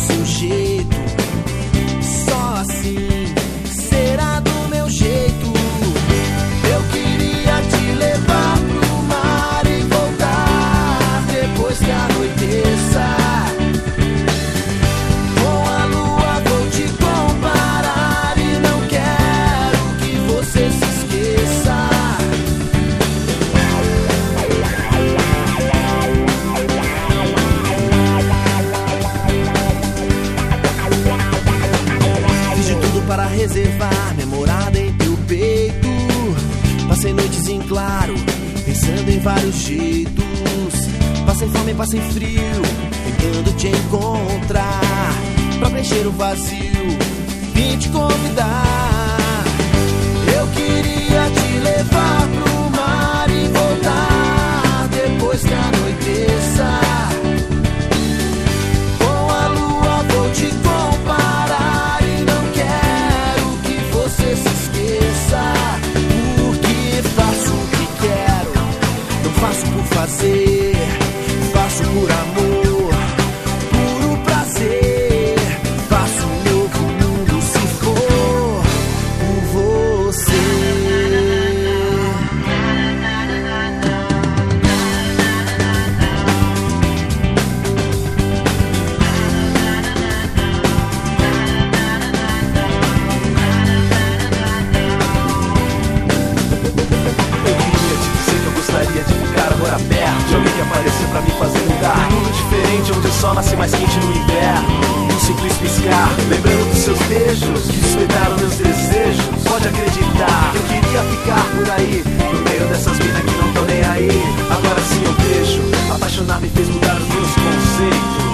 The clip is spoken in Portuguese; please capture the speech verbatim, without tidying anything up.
desse um jeito. Só assim será do meu jeito. Eu queria te levar pro mar e voltar depois que anoiteça. Com a lua vou te comparar e não quero que você se esqueça. Fiz de tudo para reservar minha morada em teu peito. Passei noites em claro, pensando em vários jeitos. Passei fome, passei frio, tentando te encontrar. Pra preencher o vazio, vim te convidar. Eu queria te levar pro mar e voltar depois que anoiteça. Com a lua vou te comparar e não quero que você se esqueça. Porque faço o que quero, não faço por fazer, faço por amor, puro prazer. Faço um novo mundo se for por você. Eu queria te dizer que eu gostaria de ficar agora perto de alguém que apareceu pra me fazer mudar. Um mundo diferente onde o sol nasce mais quente no inverno. Um simples piscar, lembrando dos seus beijos que despertaram meus desejos. Pode acreditar, eu queria ficar por aí, no meio dessas minas que não tão nem aí. Agora sim eu vejo, apaixonar me fez mudar os meus conceitos.